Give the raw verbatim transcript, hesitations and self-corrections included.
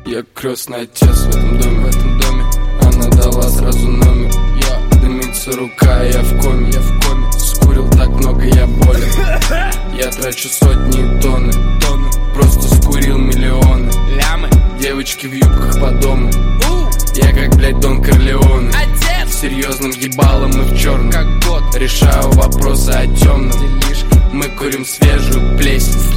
Я крестный отец в этом доме, в этом доме. Она дала сразу номер. Я дымится рука, я в коме, я в коме. Скурил так много, я болен. Я трачу сотни и тонны, тонны. Просто скурил миллионы. Лямы, девочки в юбках по дому. Я как, блядь, Дон Корлеоне. отец, В серьезном ебалом и в черном. как год, Решаю вопросы о темном. делишки, Мы курим свежую плесень.